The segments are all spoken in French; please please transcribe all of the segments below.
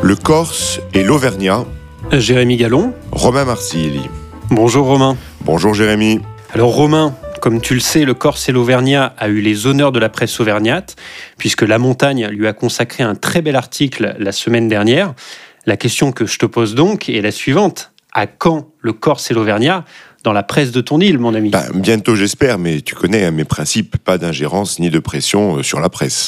Le Corse et l'Auvergnat. Jérémy Gallon. Romain Marsilli. Bonjour Romain. Bonjour Jérémy. Alors Romain, comme tu le sais, le Corse et l'Auvergnat a eu les honneurs de la presse auvergnate, puisque La Montagne lui a consacré un très bel article la semaine dernière. La question que je te pose donc est la suivante. À quand le Corse et l'Auvergnat dans la presse de ton île, mon ami? Bientôt j'espère, mais tu connais mes principes, pas d'ingérence ni de pression sur la presse.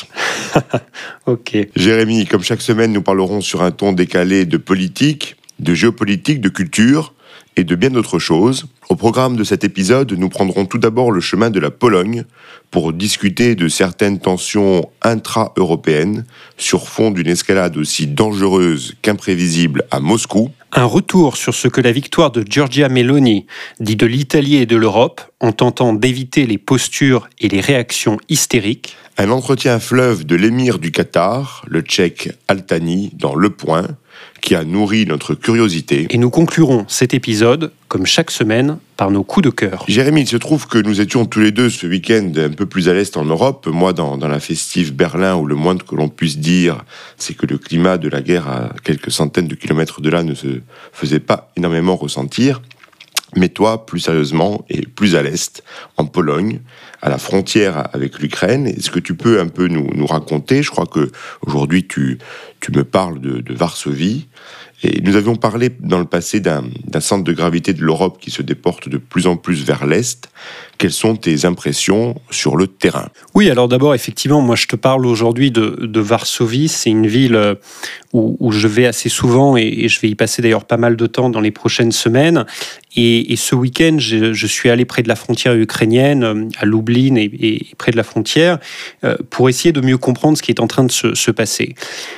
Ok. Jérémy, comme chaque semaine, nous parlerons sur un ton décalé de politique, de géopolitique, de culture et de bien d'autres choses. Au programme de cet épisode, nous prendrons tout d'abord le chemin de la Pologne pour discuter de certaines tensions intra-européennes sur fond d'une escalade aussi dangereuse qu'imprévisible à Moscou. Un retour sur ce que la victoire de Giorgia Meloni dit de l'Italie et de l'Europe en tentant d'éviter les postures et les réactions hystériques. Un entretien fleuve de l'émir du Qatar, le Tchèque Altani, dans Le Point, qui a nourri notre curiosité. Et nous conclurons cet épisode, comme chaque semaine, par nos coups de cœur. Jérémy, il se trouve que nous étions tous les deux ce week-end un peu plus à l'est en Europe, moi dans la festive Berlin, où le moins que l'on puisse dire, c'est que le climat de la guerre à quelques centaines de kilomètres de là ne se faisait pas énormément ressentir. Mais toi, plus sérieusement et plus à l'est, en Pologne, à la frontière avec l'Ukraine, est-ce que tu peux un peu nous raconter? Je crois que aujourd'hui tu me parles de Varsovie. Et nous avions parlé dans le passé d'un centre de gravité de l'Europe qui se déporte de plus en plus vers l'Est. Quelles sont tes impressions sur le terrain? Oui, alors d'abord, effectivement, moi je te parle aujourd'hui de Varsovie. C'est une ville où je vais assez souvent et je vais y passer d'ailleurs pas mal de temps dans les prochaines semaines. Et ce week-end, je suis allé près de la frontière ukrainienne, à Lublin et près de la frontière, pour essayer de mieux comprendre ce qui est en train de se passer.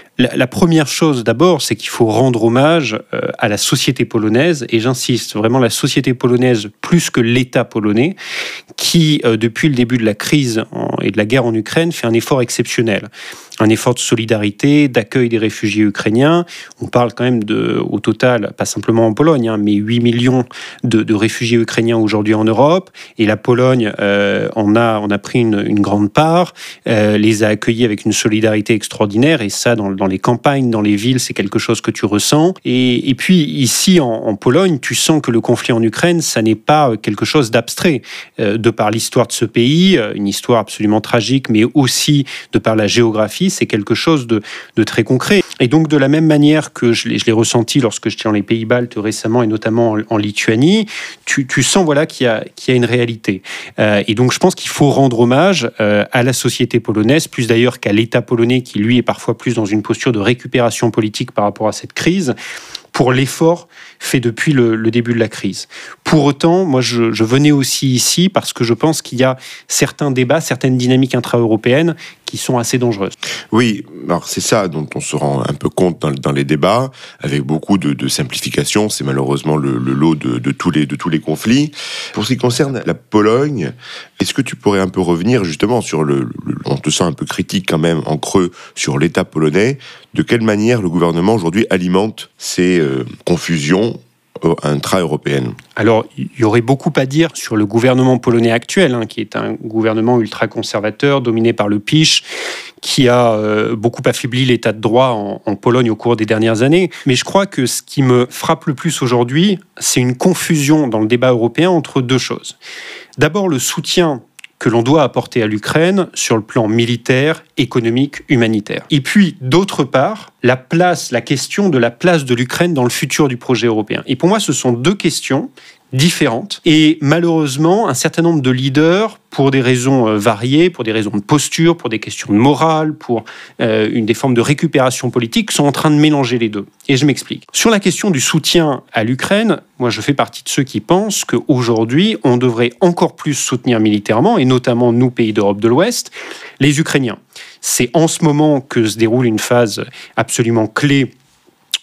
La première chose d'abord, c'est qu'il faut rendre hommage à la société polonaise, et j'insiste, vraiment la société polonaise plus que l'État polonais, qui, depuis le début de la crise et de la guerre en Ukraine, fait un effort exceptionnel. Un effort de solidarité, d'accueil des réfugiés ukrainiens. On parle quand même au total, pas simplement en Pologne, mais 8 millions de réfugiés ukrainiens aujourd'hui en Europe. Et la Pologne en a pris une grande part, les a accueillis avec une solidarité extraordinaire. Et ça, dans les campagnes, dans les villes, c'est quelque chose que tu ressens. Et puis ici, en Pologne, tu sens que le conflit en Ukraine, ça n'est pas quelque chose d'abstrait. De par l'histoire de ce pays, une histoire absolument tragique, mais aussi de par la géographie, c'est quelque chose de très concret. Et donc, de la même manière que je l'ai ressenti lorsque j'étais dans les Pays-Baltes récemment, et notamment en Lituanie, tu sens qu'il y a une réalité. Et donc, je pense qu'il faut rendre hommage à la société polonaise, plus d'ailleurs qu'à l'État polonais, qui lui est parfois plus dans une posture de récupération politique par rapport à cette crise, pour l'effort fait depuis le début de la crise. Pour autant, moi, je venais aussi ici parce que je pense qu'il y a certains débats, certaines dynamiques intra-européennes qui sont assez dangereuses. Oui, alors c'est ça dont on se rend un peu compte dans les débats, avec beaucoup de simplification. C'est malheureusement le lot de tous les conflits. Pour ce qui concerne la Pologne, est-ce que tu pourrais un peu revenir justement sur on te sent un peu critique quand même en creux sur l'État polonais. De quelle manière le gouvernement aujourd'hui alimente ces confusions intra-européenne? Alors, il y aurait beaucoup à dire sur le gouvernement polonais actuel, qui est un gouvernement ultra-conservateur, dominé par le PiS, qui a beaucoup affaibli l'état de droit en Pologne au cours des dernières années. Mais je crois que ce qui me frappe le plus aujourd'hui, c'est une confusion dans le débat européen entre deux choses. D'abord, le soutien que l'on doit apporter à l'Ukraine sur le plan militaire, économique, humanitaire. Et puis, d'autre part, la question de la place de l'Ukraine dans le futur du projet européen. Et pour moi, ce sont deux questions différentes. Et malheureusement, un certain nombre de leaders, pour des raisons variées, pour des raisons de posture, pour des questions de morale, pour des formes de récupération politique, sont en train de mélanger les deux. Et je m'explique. Sur la question du soutien à l'Ukraine, moi je fais partie de ceux qui pensent qu'aujourd'hui, on devrait encore plus soutenir militairement, et notamment nous, pays d'Europe de l'Ouest, les Ukrainiens. C'est en ce moment que se déroule une phase absolument clé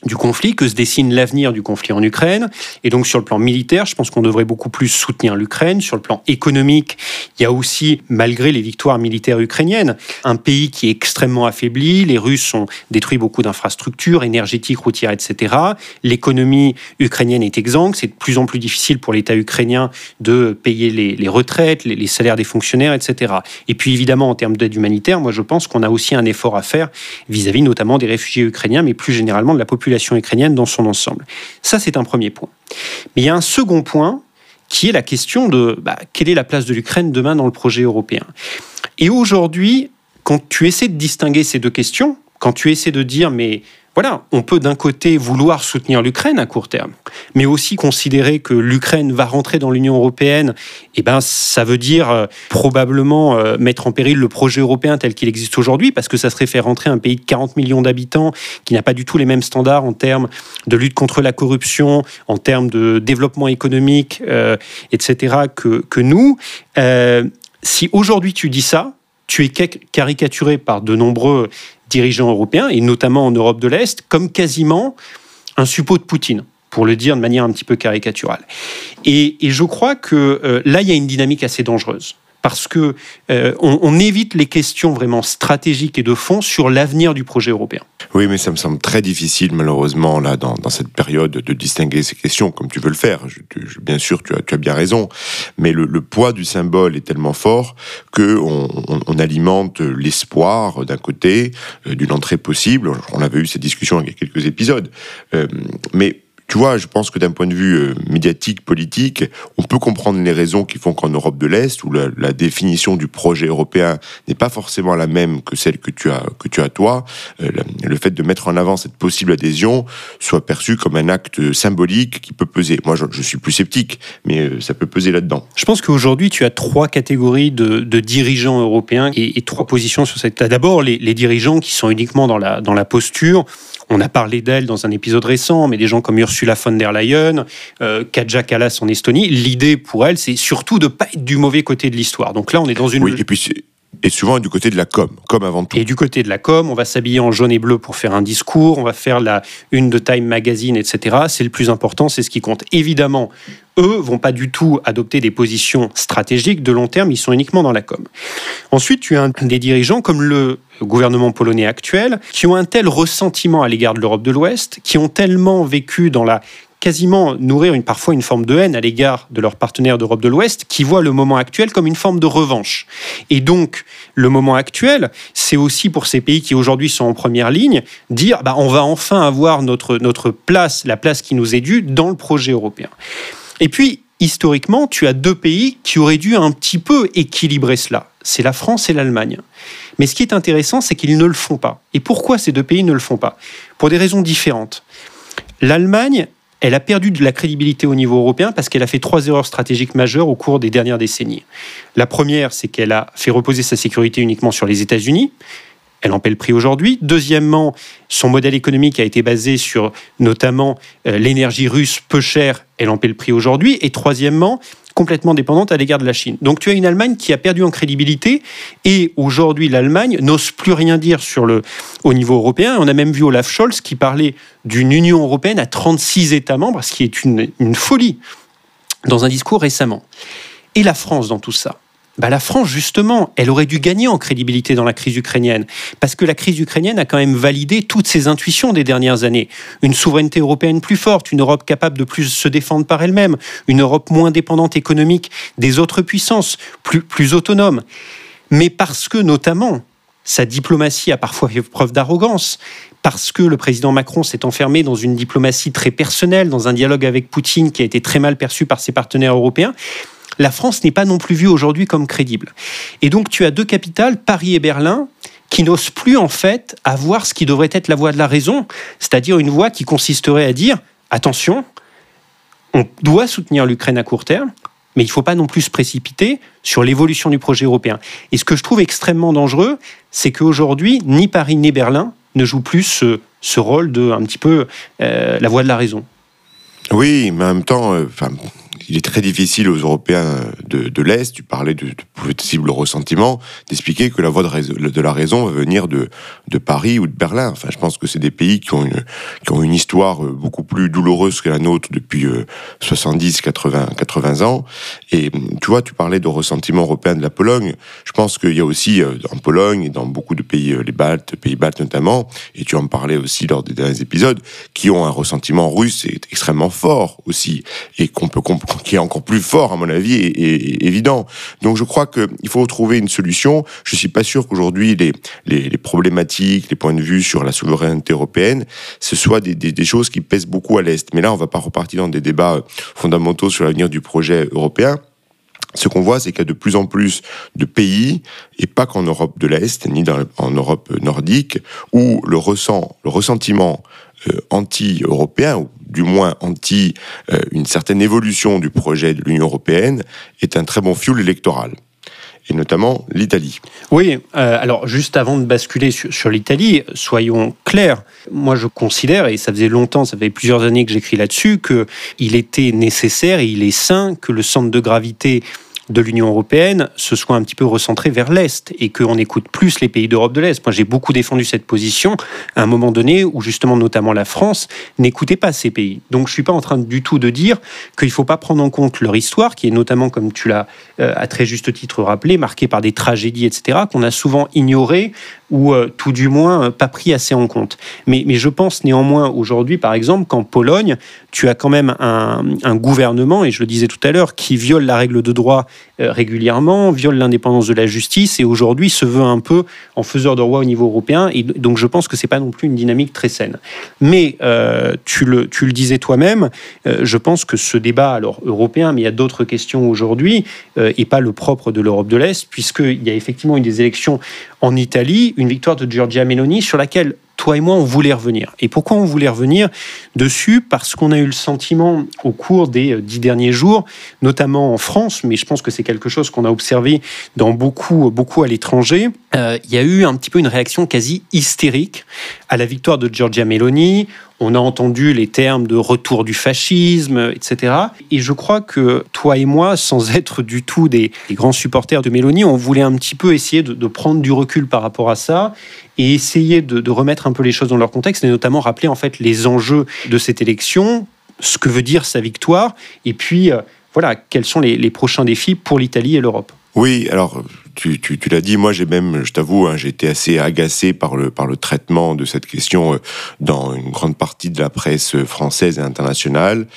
du conflit, que se dessine l'avenir du conflit en Ukraine. Et donc sur le plan militaire, je pense qu'on devrait beaucoup plus soutenir l'Ukraine. Sur le plan économique, il y a aussi, malgré les victoires militaires ukrainiennes, un pays qui est extrêmement affaibli. Les Russes ont détruit beaucoup d'infrastructures énergétiques, routières, etc. L'économie ukrainienne est exsangue. C'est de plus en plus difficile pour l'État ukrainien de payer les retraites, les salaires des fonctionnaires, etc. Et puis évidemment, en termes d'aide humanitaire, moi je pense qu'on a aussi un effort à faire vis-à-vis notamment des réfugiés ukrainiens, mais plus généralement de la population ukrainienne dans son ensemble. Ça, c'est un premier point. Mais il y a un second point qui est la question de quelle est la place de l'Ukraine demain dans le projet européen. Et aujourd'hui, quand tu essaies de distinguer ces deux questions, quand tu essaies de dire, mais voilà, on peut d'un côté vouloir soutenir l'Ukraine à court terme, mais aussi considérer que l'Ukraine va rentrer dans l'Union européenne, ça veut dire probablement mettre en péril le projet européen tel qu'il existe aujourd'hui, parce que ça serait faire rentrer un pays de 40 millions d'habitants qui n'a pas du tout les mêmes standards en termes de lutte contre la corruption, en termes de développement économique, etc. que nous. Si aujourd'hui tu dis ça, tu es caricaturé par de nombreux dirigeants européens, et notamment en Europe de l'Est, comme quasiment un suppôt de Poutine, pour le dire de manière un petit peu caricaturale. Et je crois que là, il y a une dynamique assez dangereuse, parce que on évite les questions vraiment stratégiques et de fond sur l'avenir du projet européen. Oui, mais ça me semble très difficile, malheureusement, là, dans cette période, de distinguer ces questions comme tu veux le faire. Bien sûr, tu as bien raison, mais le poids du symbole est tellement fort qu'on alimente l'espoir, d'un côté, d'une entrée possible. On avait eu cette discussion il y a quelques épisodes, mais tu vois, je pense que d'un point de vue médiatique, politique, on peut comprendre les raisons qui font qu'en Europe de l'Est, où la définition du projet européen n'est pas forcément la même que celle que tu as toi, le fait de mettre en avant cette possible adhésion soit perçu comme un acte symbolique qui peut peser. Moi, je suis plus sceptique, mais ça peut peser là-dedans. Je pense qu'aujourd'hui, tu as trois catégories de dirigeants européens et trois positions sur cette. Tu as d'abord les dirigeants qui sont uniquement dans la posture. On a parlé d'elle dans un épisode récent, mais des gens comme Ursula von der Leyen, Kaja Kallas en Estonie, l'idée pour elle, c'est surtout de ne pas être du mauvais côté de l'histoire. Donc là, on est dans une... Oui, et souvent du côté de la com avant tout. Et du côté de la com, on va s'habiller en jaune et bleu pour faire un discours, on va faire la une de Time Magazine, etc. C'est le plus important, c'est ce qui compte. Évidemment, eux vont pas du tout adopter des positions stratégiques de long terme, ils sont uniquement dans la com. Ensuite, tu as des dirigeants comme le gouvernement polonais actuel, qui ont un tel ressentiment à l'égard de l'Europe de l'Ouest, qui ont tellement vécu dans quasiment nourrir parfois une forme de haine à l'égard de leurs partenaires d'Europe de l'Ouest, qui voient le moment actuel comme une forme de revanche. Et donc, le moment actuel, c'est aussi pour ces pays qui aujourd'hui sont en première ligne, dire on va enfin avoir notre place, la place qui nous est due dans le projet européen. Et puis, historiquement, tu as deux pays qui auraient dû un petit peu équilibrer cela. C'est la France et l'Allemagne. Mais ce qui est intéressant, c'est qu'ils ne le font pas. Et pourquoi ces deux pays ne le font pas ? Pour des raisons différentes. L'Allemagne, elle a perdu de la crédibilité au niveau européen parce qu'elle a fait 3 erreurs stratégiques majeures au cours des dernières décennies. La première, c'est qu'elle a fait reposer sa sécurité uniquement sur les États-Unis. Elle en paie le prix aujourd'hui. Deuxièmement, son modèle économique a été basé sur notamment l'énergie russe peu chère. Elle en paie le prix aujourd'hui. Et troisièmement, complètement dépendante à l'égard de la Chine. Donc tu as une Allemagne qui a perdu en crédibilité et aujourd'hui l'Allemagne n'ose plus rien dire au niveau européen. On a même vu Olaf Scholz qui parlait d'une Union européenne à 36 États membres, ce qui est une folie, dans un discours récemment. Et la France dans tout ça ? La France, justement, elle aurait dû gagner en crédibilité dans la crise ukrainienne, parce que la crise ukrainienne a quand même validé toutes ses intuitions des dernières années. Une souveraineté européenne plus forte, une Europe capable de plus se défendre par elle-même, une Europe moins dépendante économique des autres puissances, plus autonome. Mais parce que, notamment, sa diplomatie a parfois fait preuve d'arrogance, parce que le président Macron s'est enfermé dans une diplomatie très personnelle, dans un dialogue avec Poutine qui a été très mal perçu par ses partenaires européens, la France n'est pas non plus vue aujourd'hui comme crédible. Et donc tu as deux capitales, Paris et Berlin, qui n'osent plus en fait avoir ce qui devrait être la voie de la raison, c'est-à-dire une voie qui consisterait à dire « Attention, on doit soutenir l'Ukraine à court terme, mais il ne faut pas non plus se précipiter sur l'évolution du projet européen. » Et ce que je trouve extrêmement dangereux, c'est qu'aujourd'hui, ni Paris ni Berlin ne jouent plus ce rôle de un petit peu la voie de la raison. Oui, mais en même temps... il est très difficile aux Européens de l'Est, tu parlais de possible ressentiment, d'expliquer que la voix de la raison va venir de Paris ou de Berlin. Enfin, je pense que c'est des pays qui ont une histoire beaucoup plus douloureuse que la nôtre depuis 70, 80 ans. Et tu vois, tu parlais de ressentiment européen de la Pologne. Je pense qu'il y a aussi en Pologne et dans beaucoup de pays, les pays baltes notamment, et tu en parlais aussi lors des derniers épisodes, qui ont un ressentiment russe extrêmement fort aussi, et qui est encore plus fort à mon avis et évident. Donc je crois qu'il faut trouver une solution. Je suis pas sûr qu'aujourd'hui les problématiques, les points de vue sur la souveraineté européenne, ce soit des choses qui pèsent beaucoup à l'Est. Mais là, on va pas repartir dans des débats fondamentaux sur l'avenir du projet européen. Ce qu'on voit, c'est qu'il y a de plus en plus de pays, et pas qu'en Europe de l'Est, ni en Europe nordique, où le ressentiment anti-européen, ou du moins une certaine évolution du projet de l'Union européenne, est un très bon fuel électoral. Et notamment l'Italie. Oui, alors juste avant de basculer sur l'Italie, soyons clairs. Moi, je considère, et ça fait plusieurs années que j'écris là-dessus, qu'il était nécessaire et il est sain que le centre de gravité de l'Union européenne se soit un petit peu recentré vers l'Est et qu'on écoute plus les pays d'Europe de l'Est. Moi, j'ai beaucoup défendu cette position à un moment donné où, justement, notamment la France n'écoutait pas ces pays. Donc, je ne suis pas en train du tout de dire qu'il ne faut pas prendre en compte leur histoire, qui est notamment, comme tu l'as à très juste titre rappelé, marquée par des tragédies, etc., qu'on a souvent ignorées ou tout du moins pas pris assez en compte. Mais je pense néanmoins aujourd'hui, par exemple, qu'en Pologne, tu as quand même un gouvernement, et je le disais tout à l'heure, qui viole la règle de droit régulièrement, viole l'indépendance de la justice, et aujourd'hui se veut un peu en faiseur de roi au niveau européen, et donc je pense que c'est pas non plus une dynamique très saine. Mais tu le disais toi-même, je pense que ce débat, alors européen, mais il y a d'autres questions aujourd'hui, et pas le propre de l'Europe de l'Est, puisqu'il y a effectivement eu des élections en Italie, une victoire de Giorgia Meloni sur laquelle toi et moi, on voulait revenir. Et pourquoi on voulait revenir dessus ? Parce qu'on a eu le sentiment au cours des 10 derniers jours, notamment en France, mais je pense que c'est quelque chose qu'on a observé dans beaucoup à l'étranger, il y a eu un petit peu une réaction quasi hystérique à la victoire de Giorgia Meloni. On a entendu les termes de retour du fascisme, etc. Et je crois que toi et moi, sans être du tout des grands supporters de Meloni, on voulait un petit peu essayer de prendre du recul par rapport à ça et essayer de remettre un peu les choses dans leur contexte et notamment rappeler en fait les enjeux de cette élection, ce que veut dire sa victoire et puis voilà, quels sont les prochains défis pour l'Italie et l'Europe. Oui, alors tu l'as dit, moi je t'avoue, j'ai été assez agacé par le traitement de cette question dans une grande partie de la presse française et internationale.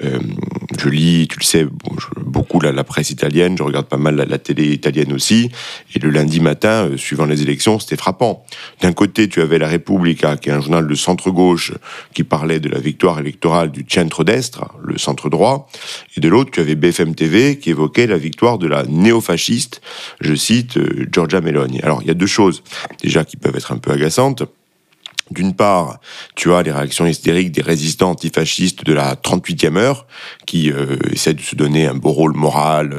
Je lis, tu le sais, beaucoup la presse italienne, je regarde pas mal la télé italienne aussi, et le lundi matin, suivant les élections, c'était frappant. D'un côté, tu avais La Repubblica, qui est un journal de centre-gauche, qui parlait de la victoire électorale du centro-destra, le centre-droit, et de l'autre, tu avais BFM TV, qui évoquait la victoire de la néofasciste, je cite, Giorgia Meloni. Alors, il y a deux choses, déjà, qui peuvent être un peu agaçantes. D'une part, tu as les réactions hystériques des résistants antifascistes de la 38e heure, qui essaient de se donner un beau rôle moral,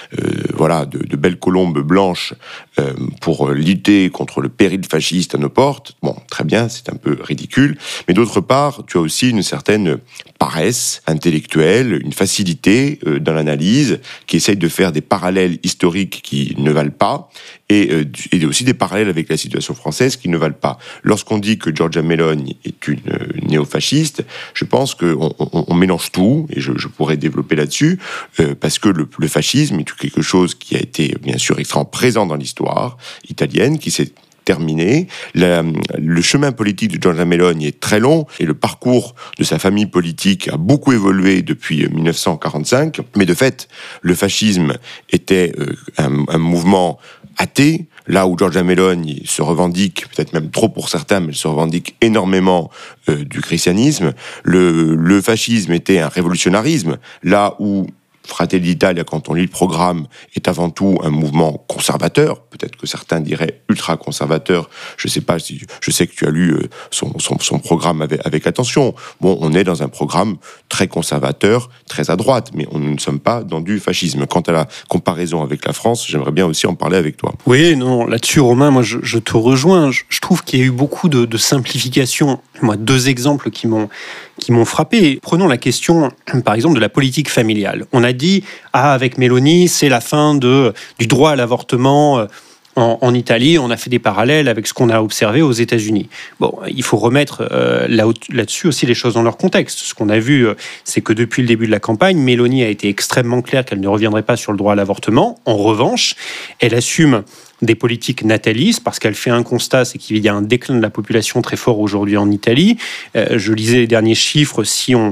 de belles colombes blanches pour lutter contre le péril fasciste à nos portes. Bon, très bien, c'est un peu ridicule. Mais d'autre part, tu as aussi une certaine paresse intellectuelle, une facilité dans l'analyse, qui essaye de faire des parallèles historiques qui ne valent pas, et aussi des parallèles avec la situation française qui ne valent pas. Lorsqu'on dit que Giorgia Meloni est une néofasciste, je pense qu'on mélange tout, et je pourrais développer là-dessus, parce que le fascisme est quelque chose qui a été bien sûr extrêmement présent dans l'histoire italienne, qui s'est terminé. Le chemin politique de Giorgia Meloni est très long et le parcours de sa famille politique a beaucoup évolué depuis 1945. Mais de fait, le fascisme était un mouvement athée, là où Giorgia Meloni se revendique, peut-être même trop pour certains, mais elle se revendique énormément du christianisme. Le fascisme était un révolutionnarisme, là où Fratelli d'Italia, quand on lit le programme, est avant tout un mouvement conservateur. Peut-être que certains diraient ultra-conservateur. Je sais pas si, je sais que tu as lu son programme avec attention. Bon, on est dans un programme très conservateur, très à droite, mais nous ne sommes pas dans du fascisme. Quant à la comparaison avec la France, j'aimerais bien aussi en parler avec toi. Oui, non, là-dessus, Romain, moi, je te rejoins. Je trouve qu'il y a eu beaucoup de simplifications. Moi, deux exemples qui m'ont frappé. Prenons la question, par exemple, de la politique familiale. On a dit avec Meloni, c'est la fin du droit à l'avortement. En Italie, on a fait des parallèles avec ce qu'on a observé aux États-Unis. Bon, il faut remettre là-dessus aussi les choses dans leur contexte. Ce qu'on a vu, c'est que depuis le début de la campagne, Meloni a été extrêmement claire qu'elle ne reviendrait pas sur le droit à l'avortement. En revanche, elle assume des politiques natalistes parce qu'elle fait un constat, c'est qu'il y a un déclin de la population très fort aujourd'hui en Italie. Je lisais les derniers chiffres, si on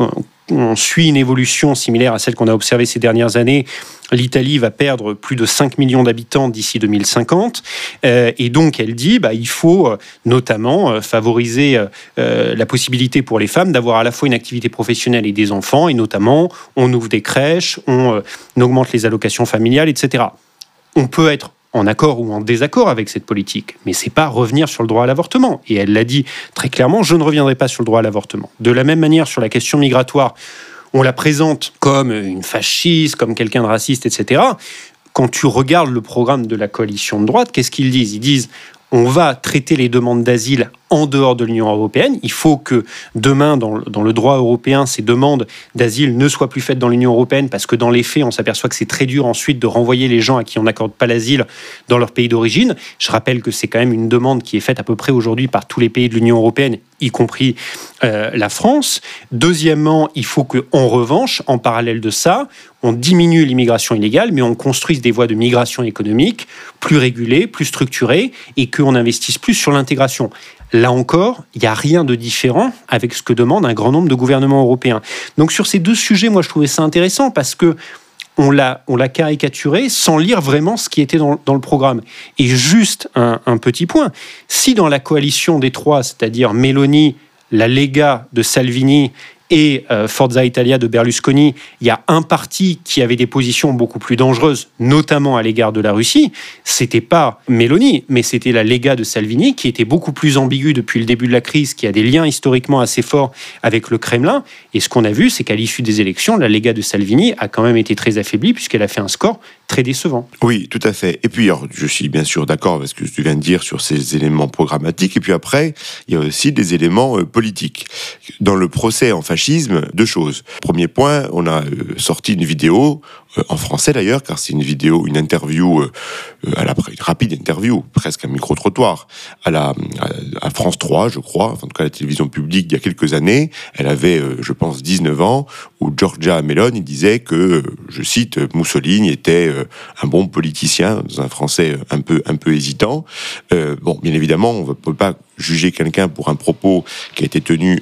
suit une évolution similaire à celle qu'on a observée ces dernières années, l'Italie va perdre plus de 5 millions d'habitants d'ici 2050. Et donc, elle dit il faut notamment favoriser la possibilité pour les femmes d'avoir à la fois une activité professionnelle et des enfants. Et notamment, on ouvre des crèches, on augmente les allocations familiales, etc. On peut être en accord ou en désaccord avec cette politique, mais c'est pas revenir sur le droit à l'avortement. Et elle l'a dit très clairement, je ne reviendrai pas sur le droit à l'avortement. De la même manière, sur la question migratoire, on la présente comme une fasciste, comme quelqu'un de raciste, etc. Quand tu regardes le programme de la coalition de droite, qu'est-ce qu'ils disent ? Ils disent on va traiter les demandes d'asile en dehors de l'Union européenne. Il faut que demain, dans le droit européen, ces demandes d'asile ne soient plus faites dans l'Union européenne parce que dans les faits, on s'aperçoit que c'est très dur ensuite de renvoyer les gens à qui on n'accorde pas l'asile dans leur pays d'origine. Je rappelle que c'est quand même une demande qui est faite à peu près aujourd'hui par tous les pays de l'Union européenne, y compris la France. Deuxièmement, il faut qu'en revanche, en parallèle de ça, on diminue l'immigration illégale, mais on construise des voies de migration économique plus régulées, plus structurées, et qu'on investisse plus sur l'intégration. Là encore, il n'y a rien de différent avec ce que demande un grand nombre de gouvernements européens. Donc sur ces deux sujets, moi je trouvais ça intéressant parce que on l'a caricaturé sans lire vraiment ce qui était dans le programme. Et juste un petit point, si dans la coalition des trois, c'est-à-dire Meloni, la Lega de Salvini et Forza Italia de Berlusconi, il y a un parti qui avait des positions beaucoup plus dangereuses, notamment à l'égard de la Russie. C'était pas Meloni, mais c'était la Lega de Salvini, qui était beaucoup plus ambiguë depuis le début de la crise, qui a des liens historiquement assez forts avec le Kremlin. Et ce qu'on a vu, c'est qu'à l'issue des élections, la Lega de Salvini a quand même été très affaiblie, puisqu'elle a fait un score très décevant. Oui, tout à fait. Et puis, alors, je suis bien sûr d'accord avec ce que tu viens de dire sur ces éléments programmatiques. Et puis après, il y a aussi des éléments politiques. Dans le procès en fascisme, deux choses. Premier point, on a sorti une vidéo, en français d'ailleurs, car c'est une interview, une rapide interview, presque un micro-trottoir, à France 3, je crois, en tout cas à la télévision publique, il y a quelques années. Elle avait, je pense, 19 ans, où Giorgia Meloni disait que, je cite, Mussolini était un bon politicien, dans un français un peu hésitant. Bon, bien évidemment, on ne peut pas juger quelqu'un pour un propos qui a été tenu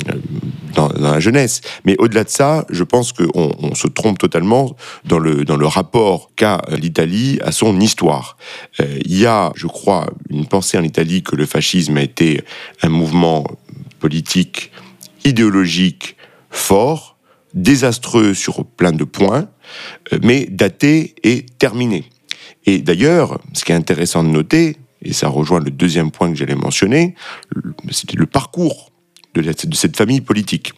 dans la jeunesse. Mais au-delà de ça, je pense qu'on se trompe totalement dans le rapport qu'a l'Italie à son histoire. Il y a, je crois, une pensée en Italie que le fascisme a été un mouvement politique, idéologique, fort, désastreux sur plein de points, mais daté et terminé. Et d'ailleurs, ce qui est intéressant de noter, et ça rejoint le deuxième point que j'allais mentionner, c'était le parcours de cette famille politique.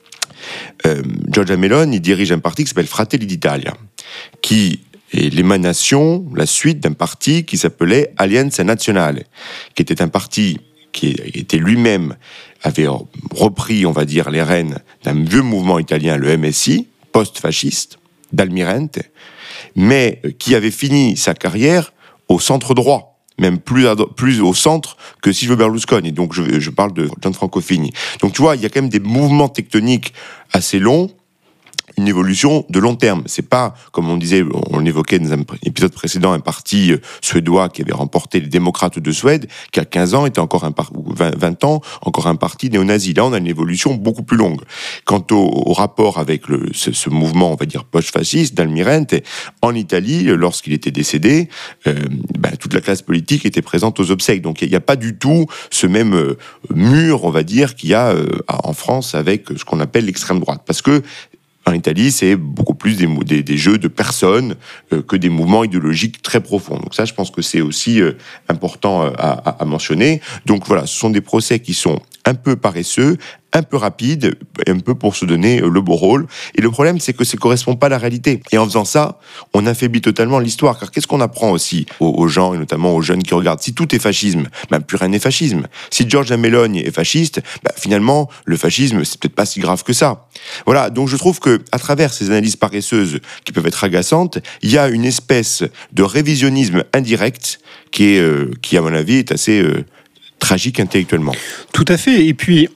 Giorgia Meloni dirige un parti qui s'appelle Fratelli d'Italia, qui est l'émanation, la suite d'un parti qui s'appelait Alleanza Nazionale, qui était un parti qui était lui-même, avait repris, on va dire, les rênes d'un vieux mouvement italien, le MSI, post-fasciste, d'Almirante, mais qui avait fini sa carrière au centre droit, même plus au centre que Silvio Berlusconi. Donc je parle de Gianfranco Fini. Donc tu vois, il y a quand même des mouvements tectoniques assez longs, une évolution de long terme. C'est pas, comme on disait, on l'évoquait dans un épisode précédent, un parti suédois qui avait remporté les démocrates de Suède, qui à 15 ans était encore ou 20 ans, encore un parti néo-nazi. Là, on a une évolution beaucoup plus longue. Quant au rapport avec ce mouvement, on va dire, post-fasciste d'Almirante, en Italie, lorsqu'il était décédé, toute la classe politique était présente aux obsèques. Donc, il n'y a pas du tout ce même mur, on va dire, qu'il y a en France avec ce qu'on appelle l'extrême droite. Parce que en Italie, c'est beaucoup plus des jeux de personnes que des mouvements idéologiques très profonds. Donc ça, je pense que c'est aussi important à mentionner. Donc voilà, ce sont des procès qui sont un peu paresseux, un peu rapide, un peu pour se donner le beau rôle. Et le problème, c'est que ça ne correspond pas à la réalité. Et en faisant ça, on affaiblit totalement l'histoire. Car qu'est-ce qu'on apprend aussi aux gens, et notamment aux jeunes qui regardent? Si tout est fascisme, plus rien n'est fascisme. Si Giorgia Meloni est fasciste, finalement, le fascisme, c'est peut-être pas si grave que ça. Voilà, donc je trouve que à travers ces analyses paresseuses qui peuvent être agaçantes, il y a une espèce de révisionnisme indirect qui, à mon avis, est assez tragique intellectuellement. Tout à fait. Et puis,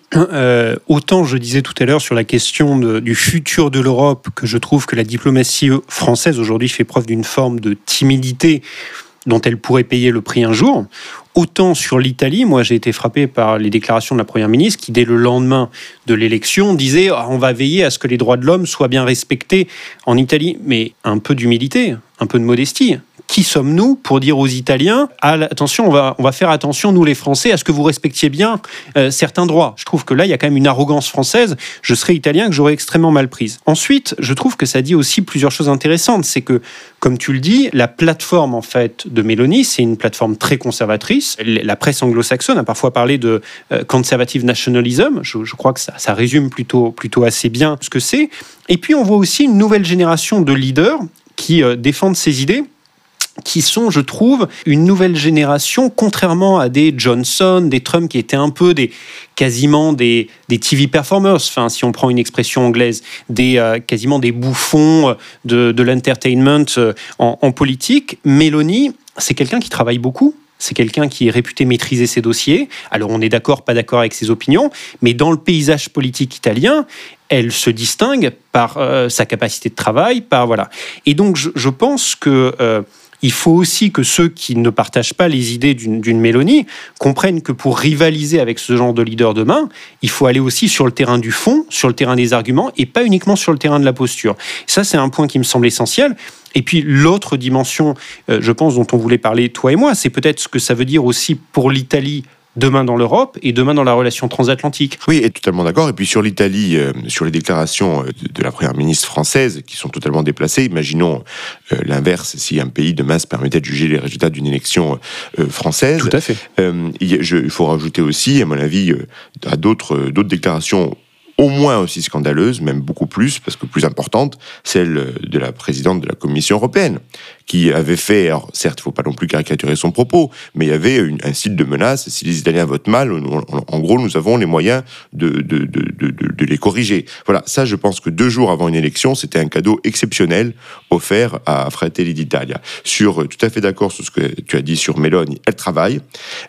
autant je disais tout à l'heure sur la question du futur de l'Europe, que je trouve que la diplomatie française aujourd'hui fait preuve d'une forme de timidité dont elle pourrait payer le prix un jour. Autant sur l'Italie, moi j'ai été frappé par les déclarations de la Première ministre qui, dès le lendemain de l'élection, disait on va veiller à ce que les droits de l'homme soient bien respectés en Italie. Mais un peu d'humilité, un peu de modestie. Qui sommes-nous pour dire aux Italiens attention, on va faire attention, nous les Français, à ce que vous respectiez bien certains droits. Je trouve que là, il y a quand même une arrogance française. Je serais italien que j'aurais extrêmement mal prise. Ensuite, je trouve que ça dit aussi plusieurs choses intéressantes. C'est que, comme tu le dis, la plateforme en fait de Meloni, c'est une plateforme très conservatrice. La presse anglo-saxonne a parfois parlé de conservative nationalism. Je crois que ça résume plutôt assez bien ce que c'est. Et puis, on voit aussi une nouvelle génération de leaders qui défendent ces idées, qui sont, je trouve, une nouvelle génération, contrairement à des Johnson, des Trump, qui étaient un peu quasiment des TV performers, enfin, si on prend une expression anglaise, quasiment des bouffons de l'entertainment en politique. Meloni, c'est quelqu'un qui travaille beaucoup. C'est quelqu'un qui est réputé maîtriser ses dossiers. Alors, on est d'accord, pas d'accord avec ses opinions, mais dans le paysage politique italien, elle se distingue par sa capacité de travail, voilà. Et donc, je pense que il faut aussi que ceux qui ne partagent pas les idées d'une Meloni comprennent que pour rivaliser avec ce genre de leader demain, il faut aller aussi sur le terrain du fond, sur le terrain des arguments, et pas uniquement sur le terrain de la posture. Ça, c'est un point qui me semble essentiel. Et puis l'autre dimension, je pense, dont on voulait parler, toi et moi, c'est peut-être ce que ça veut dire aussi pour l'Italie demain dans l'Europe et demain dans la relation transatlantique. Oui, et totalement d'accord. Et puis sur l'Italie, sur les déclarations de la Première ministre française, qui sont totalement déplacées, imaginons l'inverse, si un pays demain se permettait de juger les résultats d'une élection française. Tout à fait. Il faut rajouter aussi, à mon avis, à d'autres déclarations au moins aussi scandaleuse, même beaucoup plus, parce que plus importante, celle de la présidente de la Commission européenne, qui avait fait, alors certes, il ne faut pas non plus caricaturer son propos, mais il y avait un style de menace, si les Italiens votent mal, en gros, nous avons les moyens de les corriger. Voilà, ça, je pense que 2 jours avant une élection, c'était un cadeau exceptionnel offert à Fratelli d'Italia. Tout à fait d'accord sur ce que tu as dit sur Meloni, elle travaille,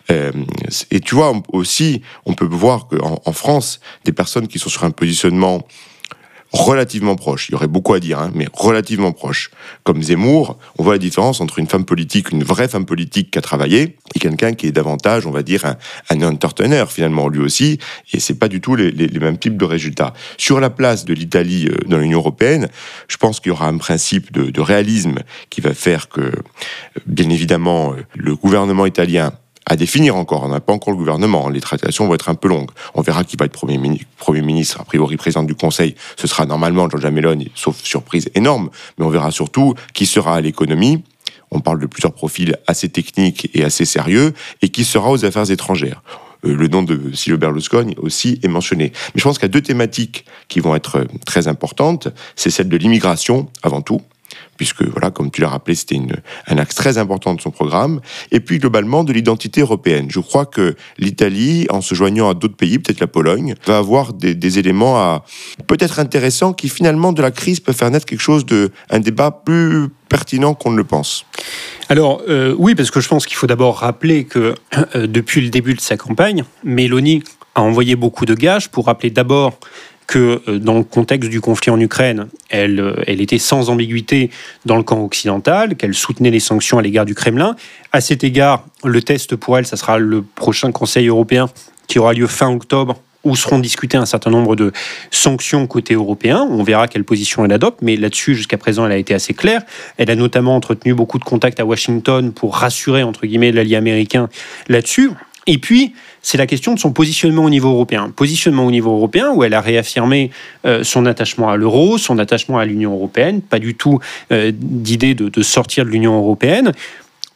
et tu vois, aussi, on peut voir qu'en France, des personnes qui sont sur un positionnement relativement proche, il y aurait beaucoup à dire, mais relativement proche, comme Zemmour, on voit la différence entre une femme politique, une vraie femme politique qui a travaillé, et quelqu'un qui est davantage, on va dire, un entertainer, finalement, lui aussi, et c'est pas du tout les mêmes types de résultats. Sur la place de l'Italie dans l'Union européenne, je pense qu'il y aura un principe de réalisme qui va faire que, bien évidemment, le gouvernement italien à définir encore, on n'a pas encore le gouvernement, les tractations vont être un peu longues. On verra qui va être Premier ministre, a priori président du Conseil, ce sera normalement Giorgia Meloni, sauf surprise énorme, mais on verra surtout qui sera à l'économie. On parle de plusieurs profils assez techniques et assez sérieux, et qui sera aux affaires étrangères. Le nom de Silvio Berlusconi aussi est mentionné. Mais je pense qu'il y a 2 thématiques qui vont être très importantes, c'est celle de l'immigration, avant tout, puisque, voilà, comme tu l'as rappelé, c'était un axe très important de son programme, et puis globalement de l'identité européenne. Je crois que l'Italie, en se joignant à d'autres pays, peut-être la Pologne, va avoir des éléments peut-être intéressants qui, finalement, de la crise, peuvent faire naître quelque chose un débat plus pertinent qu'on ne le pense. Alors, oui, parce que je pense qu'il faut d'abord rappeler que depuis le début de sa campagne, Meloni a envoyé beaucoup de gages pour rappeler d'abord que dans le contexte du conflit en Ukraine, elle était sans ambiguïté dans le camp occidental, qu'elle soutenait les sanctions à l'égard du Kremlin. À cet égard, le test pour elle, ça sera le prochain Conseil européen qui aura lieu fin octobre, où seront discutées un certain nombre de sanctions côté européen. On verra quelle position elle adopte, mais là-dessus, jusqu'à présent, elle a été assez claire. Elle a notamment entretenu beaucoup de contacts à Washington pour rassurer, entre guillemets, l'allié américain là-dessus. Et puis, c'est la question de son positionnement au niveau européen. Positionnement au niveau européen où elle a réaffirmé son attachement à l'euro, son attachement à l'Union européenne, pas du tout d'idée de sortir de l'Union européenne.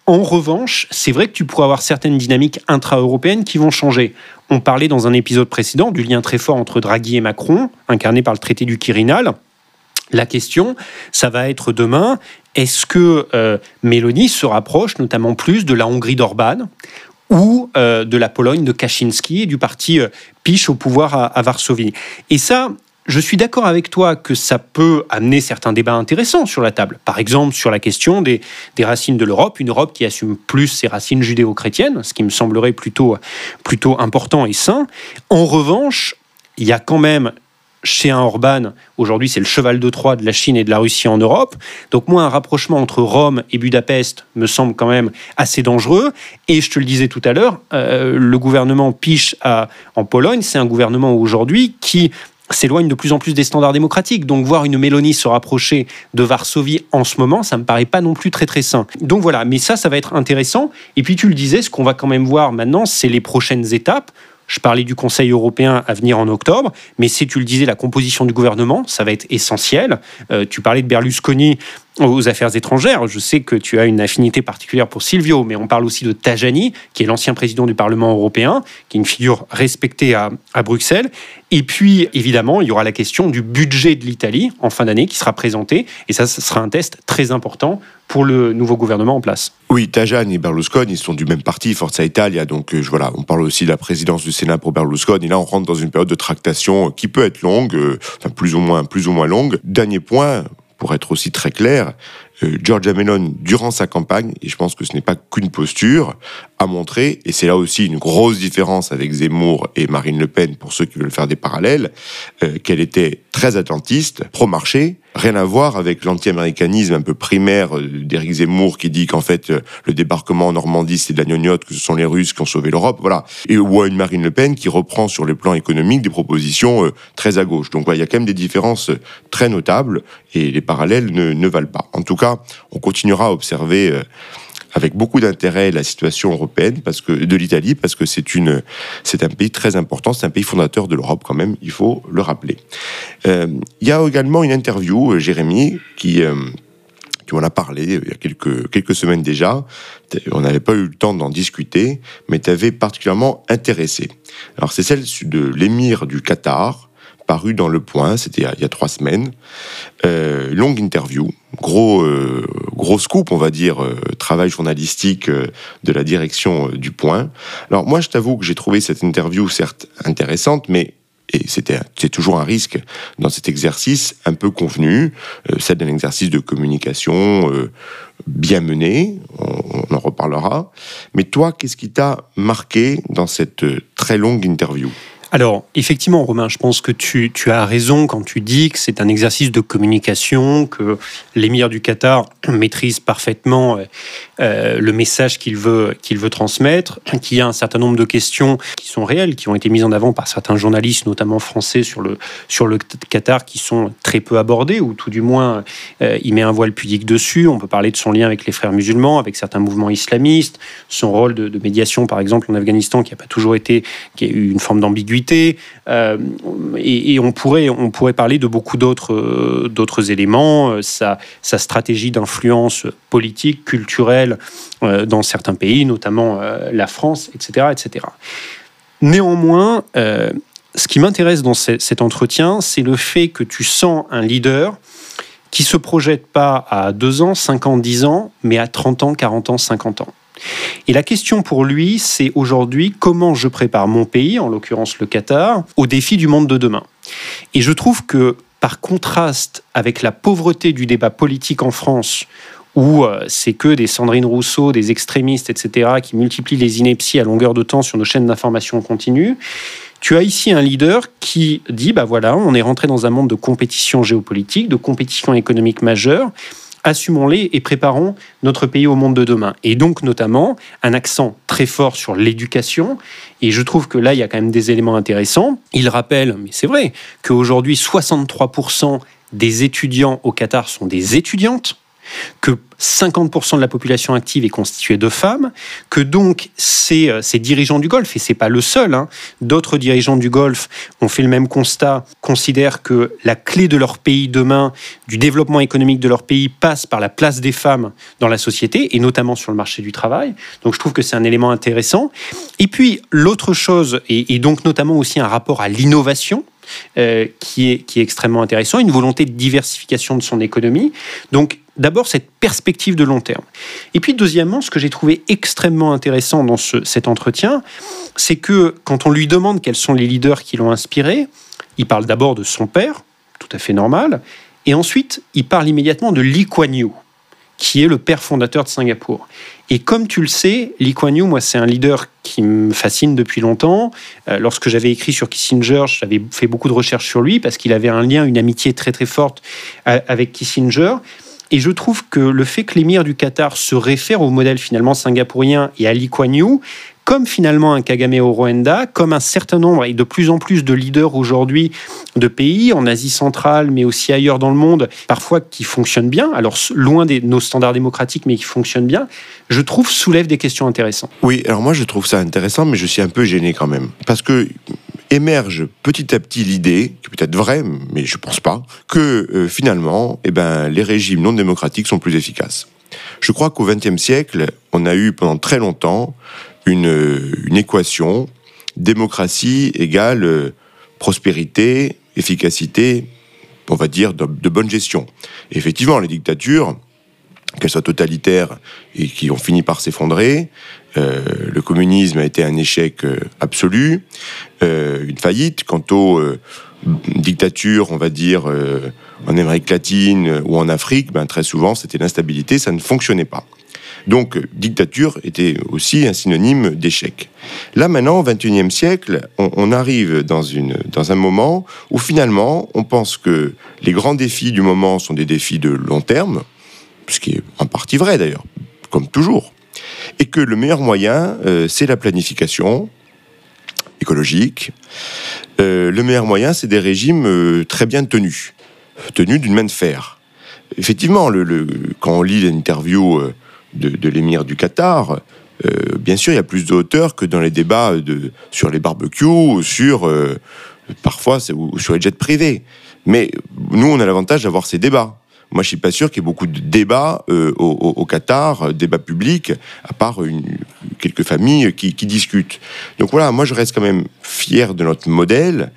En revanche, c'est vrai que tu pourrais avoir certaines dynamiques intra-européennes qui vont changer. On parlait dans un épisode précédent du lien très fort entre Draghi et Macron, incarné par le traité du Quirinal. La question, ça va être demain, est-ce que Mélanie se rapproche notamment plus de la Hongrie d'Orbán ou de la Pologne de Kaczynski et du parti PiS au pouvoir à Varsovie? Et ça, je suis d'accord avec toi que ça peut amener certains débats intéressants sur la table. Par exemple, sur la question des racines de l'Europe, une Europe qui assume plus ses racines judéo-chrétiennes, ce qui me semblerait plutôt important et sain. En revanche, il y a quand même chez un Orbán, aujourd'hui c'est le cheval de Troie de la Chine et de la Russie en Europe. Donc moi, un rapprochement entre Rome et Budapest me semble quand même assez dangereux. Et je te le disais tout à l'heure, le gouvernement PiS en Pologne, c'est un gouvernement aujourd'hui qui s'éloigne de plus en plus des standards démocratiques. Donc voir une Mélanie se rapprocher de Varsovie en ce moment, ça me paraît pas non plus très très sain. Donc voilà, mais ça va être intéressant. Et puis tu le disais, ce qu'on va quand même voir maintenant, c'est les prochaines étapes. Je parlais du Conseil européen à venir en octobre, mais si tu le disais, la composition du gouvernement, ça va être essentiel. Tu parlais de Berlusconi aux affaires étrangères. Je sais que tu as une affinité particulière pour Silvio, mais on parle aussi de Tajani, qui est l'ancien président du Parlement européen, qui est une figure respectée à Bruxelles. Et puis, évidemment, il y aura la question du budget de l'Italie en fin d'année qui sera présenté. Et ça sera un test très important pour le nouveau gouvernement en place. Oui, Tajani et Berlusconi, ils sont du même parti, Forza Italia. Donc voilà, on parle aussi de la présidence du Sénat pour Berlusconi. Et là, on rentre dans une période de tractation qui peut être longue, plus ou moins longue. Dernier point, pour être aussi très clair, Giorgia Meloni, durant sa campagne, et je pense que ce n'est pas qu'une posture, a montré, et c'est là aussi une grosse différence avec Zemmour et Marine Le Pen, pour ceux qui veulent faire des parallèles, qu'elle était très atlantiste, pro-marché, rien à voir avec l'anti-américanisme un peu primaire d'Éric Zemmour qui dit qu'en fait, le débarquement en Normandie, c'est de la gnognotte, que ce sont les Russes qui ont sauvé l'Europe, voilà. Et ou à une Marine Le Pen qui reprend sur le plan économique des propositions très à gauche. Donc voilà, il y a quand même des différences très notables, et les parallèles ne valent pas. En tout cas, on continuera à observer avec beaucoup d'intérêt la situation européenne, de l'Italie, parce que c'est un pays très important, c'est un pays fondateur de l'Europe quand même, il faut le rappeler. Il y a également une interview, Jérémy, qui m'en a parlé il y a quelques semaines déjà. On n'avait pas eu le temps d'en discuter, mais t'avais particulièrement intéressé. Alors c'est celle de l'émir du Qatar, paru dans Le Point, c'était il y a 3 semaines. Longue interview, gros scoop, on va dire, travail journalistique de la direction du Point. Alors moi, je t'avoue que j'ai trouvé cette interview certes intéressante, mais c'est toujours un risque dans cet exercice un peu convenu, celle d'un exercice de communication bien mené, on en reparlera. Mais toi, qu'est-ce qui t'a marqué dans cette très longue interview ? Alors, effectivement, Romain, je pense que tu as raison quand tu dis que c'est un exercice de communication, que l'émir du Qatar maîtrise parfaitement le message qu'il veut transmettre, qu'il y a un certain nombre de questions qui sont réelles, qui ont été mises en avant par certains journalistes, notamment français, sur le Qatar, qui sont très peu abordées, ou tout du moins, il met un voile pudique dessus. On peut parler de son lien avec les frères musulmans, avec certains mouvements islamistes, son rôle de médiation, par exemple, en Afghanistan, qui a pas toujours été, qui a eu une forme d'ambiguïté. Et on pourrait parler de beaucoup d'autres éléments, sa stratégie d'influence politique, culturelle dans certains pays, notamment la France, etc., etc. Néanmoins, ce qui m'intéresse dans cet entretien, c'est le fait que tu sens un leader qui ne se projette pas à 2 ans, 5 ans, 10 ans, mais à 30 ans, 40 ans, 50 ans. Et la question pour lui, c'est aujourd'hui comment je prépare mon pays, en l'occurrence le Qatar, aux défis du monde de demain. Et je trouve que, par contraste avec la pauvreté du débat politique en France, où c'est que des Sandrine Rousseau, des extrémistes, etc., qui multiplient les inepties à longueur de temps sur nos chaînes d'information continue, tu as ici un leader qui dit, voilà, on est rentré dans un monde de compétition géopolitique, de compétition économique majeure, assumons-les et préparons notre pays au monde de demain. Et donc, notamment, un accent très fort sur l'éducation. Et je trouve que là, il y a quand même des éléments intéressants. Il rappelle, mais c'est vrai, qu'aujourd'hui, 63% des étudiants au Qatar sont des étudiantes. que 50% de la population active est constituée de femmes, que donc ces dirigeants du Golfe, et c'est pas le seul, d'autres dirigeants du Golfe ont fait le même constat, considèrent que la clé de leur pays demain, du développement économique de leur pays, passe par la place des femmes dans la société, et notamment sur le marché du travail. Donc je trouve que c'est un élément intéressant. Et puis l'autre chose, et donc notamment aussi un rapport à l'innovation, qui est extrêmement intéressant, une volonté de diversification de son économie. Donc d'abord cette perspective de long terme. Et puis deuxièmement, ce que j'ai trouvé extrêmement intéressant dans cet entretien, c'est que quand on lui demande quels sont les leaders qui l'ont inspiré, il parle d'abord de son père, tout à fait normal, et ensuite il parle immédiatement de Lee Kuan Yew, qui est le père fondateur de Singapour. Et comme tu le sais, Lee Kuan Yew, moi, c'est un leader qui me fascine depuis longtemps. Lorsque j'avais écrit sur Kissinger, j'avais fait beaucoup de recherches sur lui parce qu'il avait un lien, une amitié très très forte avec Kissinger. Et je trouve que le fait que l'émir du Qatar se réfère au modèle finalement singapourien et à Lee Kuan Yew, comme finalement un Kagame au Rwanda, comme un certain nombre et de plus en plus de leaders aujourd'hui de pays, en Asie centrale, mais aussi ailleurs dans le monde, parfois qui fonctionnent bien, alors loin de nos standards démocratiques, mais qui fonctionnent bien, je trouve soulève des questions intéressantes. Oui, alors moi je trouve ça intéressant, mais je suis un peu gêné quand même. Parce que émerge petit à petit l'idée, qui peut être vraie, mais je pense pas, que finalement, les régimes non démocratiques sont plus efficaces. Je crois qu'au XXe siècle, on a eu pendant très longtemps une équation, démocratie égale prospérité, efficacité, on va dire, de bonne gestion. Et effectivement, les dictatures, qu'elles soient totalitaires et qui ont fini par s'effondrer, le communisme a été un échec absolu, une faillite. Quant aux dictatures, on va dire, en Amérique latine ou en Afrique, très souvent, c'était l'instabilité, ça ne fonctionnait pas. Donc, dictature était aussi un synonyme d'échec. Là, maintenant, au XXIe siècle, on arrive dans un moment où, finalement, on pense que les grands défis du moment sont des défis de long terme, ce qui est en partie vrai, d'ailleurs, comme toujours, et que le meilleur moyen, c'est la planification écologique. Le meilleur moyen, c'est des régimes très bien tenus d'une main de fer. Effectivement, quand on lit l'interview de l'émir du Qatar, bien sûr, il y a plus de hauteur que dans les débats sur les barbecues, parfois sur les jets privés. Mais nous, on a l'avantage d'avoir ces débats. Moi, je suis pas sûr qu'il y ait beaucoup de débats au Qatar, débats publics, à part quelques familles qui discutent. Donc voilà, moi, je reste quand même fier de notre modèle,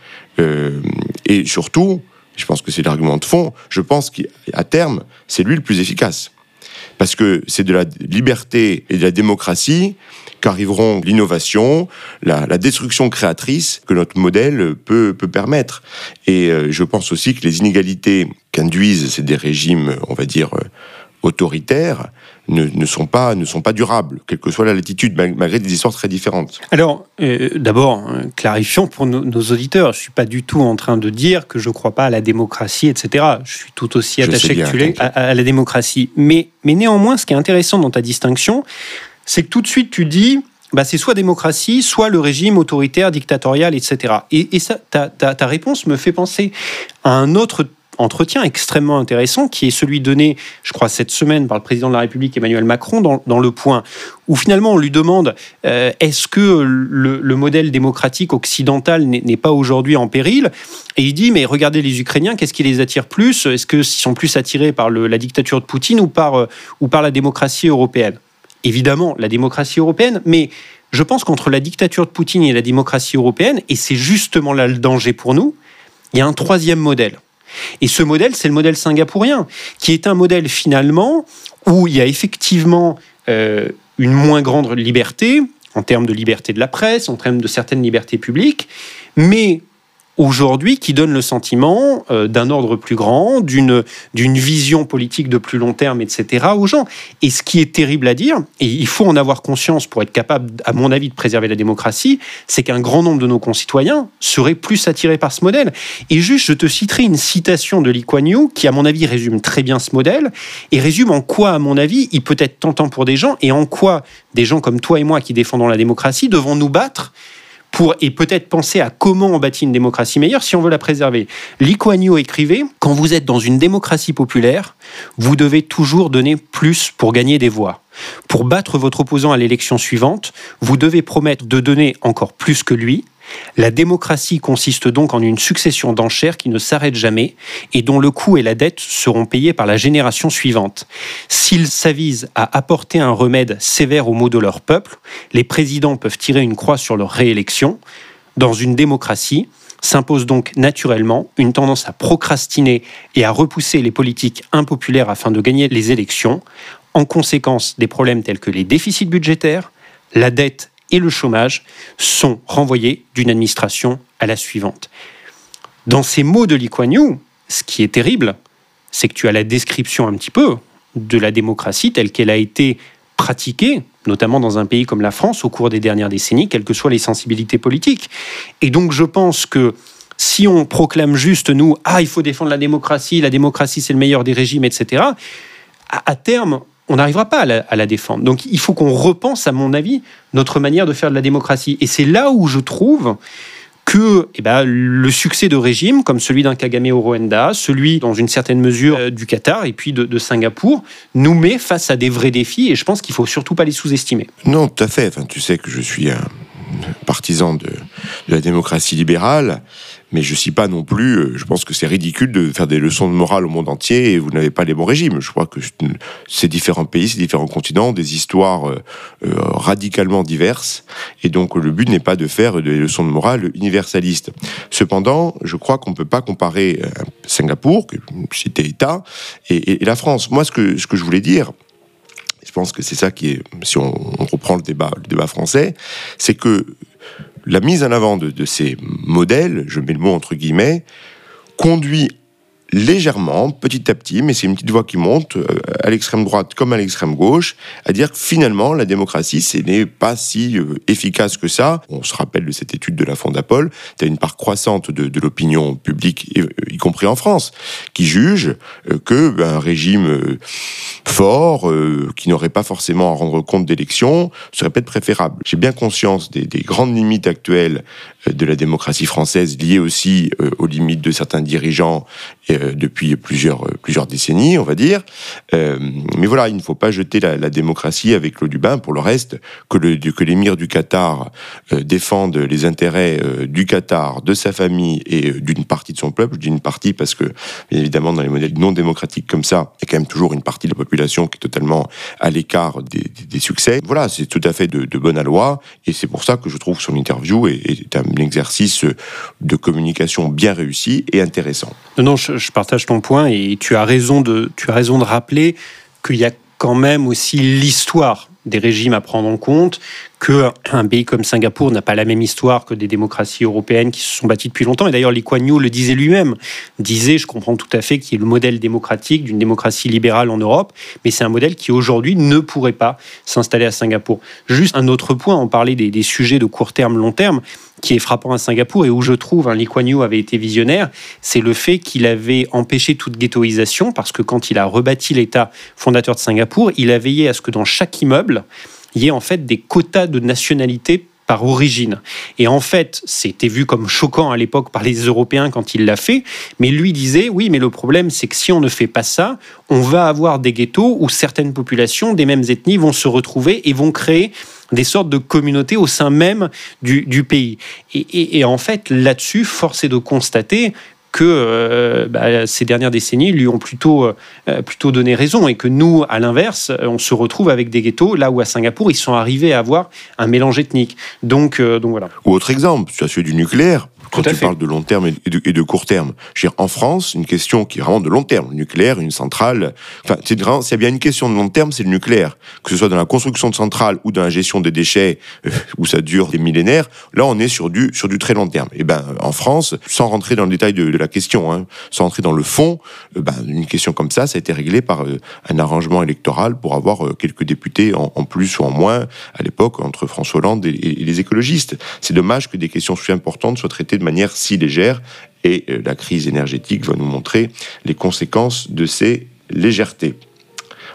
et surtout, je pense que c'est l'argument de fond, je pense qu'à terme, c'est lui le plus efficace. Parce que c'est de la liberté et de la démocratie qu'arriveront l'innovation, la destruction créatrice que notre modèle peut permettre. Et je pense aussi que les inégalités qu'induisent des régimes, on va dire, autoritaires, ne sont pas durables, quelle que soit la latitude, malgré des histoires très différentes. Alors, d'abord, clarifions pour nos auditeurs, je ne suis pas du tout en train de dire que je ne crois pas à la démocratie, etc. Je suis tout aussi attaché que tu l'es à la démocratie. Mais néanmoins, ce qui est intéressant dans ta distinction, c'est que tout de suite, tu dis, c'est soit démocratie, soit le régime autoritaire, dictatorial, etc. Et ça, ta réponse me fait penser à un autre entretien extrêmement intéressant qui est celui donné, je crois, cette semaine par le président de la République Emmanuel Macron dans Le Point, où finalement on lui demande est-ce que le modèle démocratique occidental n'est pas aujourd'hui en péril, et il dit mais regardez les Ukrainiens, qu'est-ce qui les attire plus? Est-ce qu'ils sont plus attirés par la dictature de Poutine ou par la démocratie européenne? Évidemment, la démocratie européenne, mais je pense qu'entre la dictature de Poutine et la démocratie européenne, et c'est justement là le danger pour nous, il y a un troisième modèle. Et ce modèle, c'est le modèle singapourien, qui est un modèle finalement où il y a effectivement une moins grande liberté, en termes de liberté de la presse, en termes de certaines libertés publiques, mais aujourd'hui qui donne le sentiment d'un ordre plus grand, d'une vision politique de plus long terme, etc. aux gens. Et ce qui est terrible à dire, et il faut en avoir conscience pour être capable, à mon avis, de préserver la démocratie, c'est qu'un grand nombre de nos concitoyens seraient plus attirés par ce modèle. Et juste, je te citerai une citation de Lee Kuan Yew qui, à mon avis, résume très bien ce modèle, et résume en quoi, à mon avis, il peut être tentant pour des gens, et en quoi des gens comme toi et moi qui défendons la démocratie devons nous battre et peut-être penser à comment on bâtit une démocratie meilleure si on veut la préserver. Lee Kuan Yew écrivait « Quand vous êtes dans une démocratie populaire, vous devez toujours donner plus pour gagner des voix. Pour battre votre opposant à l'élection suivante, vous devez promettre de donner encore plus que lui. La démocratie consiste donc en une succession d'enchères qui ne s'arrêtent jamais et dont le coût et la dette seront payés par la génération suivante. S'ils s'avisent à apporter un remède sévère aux maux de leur peuple, les présidents peuvent tirer une croix sur leur réélection. Dans une démocratie, s'impose donc naturellement une tendance à procrastiner et à repousser les politiques impopulaires afin de gagner les élections. En conséquence, des problèmes tels que les déficits budgétaires, la dette et le chômage sont renvoyés d'une administration à la suivante. » Dans ces mots de Lee Kuan Yew, ce qui est terrible, c'est que tu as la description un petit peu de la démocratie telle qu'elle a été pratiquée, notamment dans un pays comme la France, au cours des dernières décennies, quelles que soient les sensibilités politiques. Et donc je pense que si on proclame juste, nous, il faut défendre la démocratie c'est le meilleur des régimes, etc., à terme, on n'arrivera pas à la défendre. Donc il faut qu'on repense, à mon avis, notre manière de faire de la démocratie. Et c'est là où je trouve que le succès de régimes comme celui d'un Kagame au Rwanda, celui, dans une certaine mesure, du Qatar et puis de Singapour, nous met face à des vrais défis et je pense qu'il ne faut surtout pas les sous-estimer. Non, tout à fait. Enfin, tu sais que je suis un partisan de la démocratie libérale, mais je ne suis pas non plus... Je pense que c'est ridicule de faire des leçons de morale au monde entier et vous n'avez pas les bons régimes. Je crois que ces différents pays, ces différents continents ont des histoires radicalement diverses et donc le but n'est pas de faire des leçons de morale universalistes. Cependant, je crois qu'on ne peut pas comparer Singapour, que c'était État, et la France. Moi, ce que je voulais dire, je pense que c'est ça qui est, si on reprend le débat français, c'est que la mise en avant de ces modèles, je mets le mot entre guillemets, conduit légèrement, petit à petit, mais c'est une petite voix qui monte, à l'extrême droite comme à l'extrême gauche, à dire que finalement, la démocratie, ce n'est pas si efficace que ça. On se rappelle de cette étude de la Fondapol, tu as une part croissante de l'opinion publique, y compris en France, qui juge qu'un régime fort, qui n'aurait pas forcément à rendre compte d'élections, serait peut-être préférable. J'ai bien conscience des grandes limites actuelles de la démocratie française, liées aussi aux limites de certains dirigeants depuis plusieurs décennies, on va dire. Mais voilà, il ne faut pas jeter la démocratie avec l'eau du bain. Pour le reste, que l'émir du Qatar défende les intérêts du Qatar, de sa famille et d'une partie de son peuple. Je dis une partie parce que, bien évidemment, dans les modèles non démocratiques comme ça, il y a quand même toujours une partie de la population qui est totalement à l'écart des succès. Voilà, c'est tout à fait de bonne aloi et c'est pour ça que je trouve que son interview est un exercice de communication bien réussi et intéressant. Non, je partage ton point et tu as raison de rappeler qu'il y a quand même aussi l'histoire des régimes à prendre en compte, qu'un pays comme Singapour n'a pas la même histoire que des démocraties européennes qui se sont bâties depuis longtemps. Et d'ailleurs, Lee Kuan Yew le disait lui-même. Je comprends tout à fait qu'il y ait le modèle démocratique d'une démocratie libérale en Europe, mais c'est un modèle qui aujourd'hui ne pourrait pas s'installer à Singapour. Juste un autre point, on parlait des sujets de court terme, long terme, qui est frappant à Singapour et où je trouve Lee Kuan Yew avait été visionnaire, c'est le fait qu'il avait empêché toute ghettoisation parce que quand il a rebâti l'État fondateur de Singapour, il a veillé à ce que dans chaque immeuble, il y ait en fait des quotas de nationalité par origine. Et en fait, c'était vu comme choquant à l'époque par les Européens quand il l'a fait, mais lui disait, oui, mais le problème, c'est que si on ne fait pas ça, on va avoir des ghettos où certaines populations des mêmes ethnies vont se retrouver et vont créer des sortes de communautés au sein même du pays. Et en fait, là-dessus, force est de constater que ces dernières décennies lui ont plutôt donné raison et que nous, à l'inverse, on se retrouve avec des ghettos, là où à Singapour, ils sont arrivés à avoir un mélange ethnique. Donc voilà. Ou autre exemple, tu as celui du nucléaire. Quand tu parles de long terme et de court terme. Je veux dire, en France, une question qui est vraiment de long terme. Le nucléaire, une centrale... Enfin, s'il y a bien une question de long terme, c'est le nucléaire. Que ce soit dans la construction de centrales ou dans la gestion des déchets, où ça dure des millénaires, là, on est sur du très long terme. Et en France, sans rentrer dans le détail de la question, sans rentrer dans le fond, une question comme ça a été réglée par un arrangement électoral pour avoir quelques députés en plus ou en moins, à l'époque, entre François Hollande et les écologistes. C'est dommage que des questions si importantes soient traitées de manière si légère et la crise énergétique va nous montrer les conséquences de ces légèretés.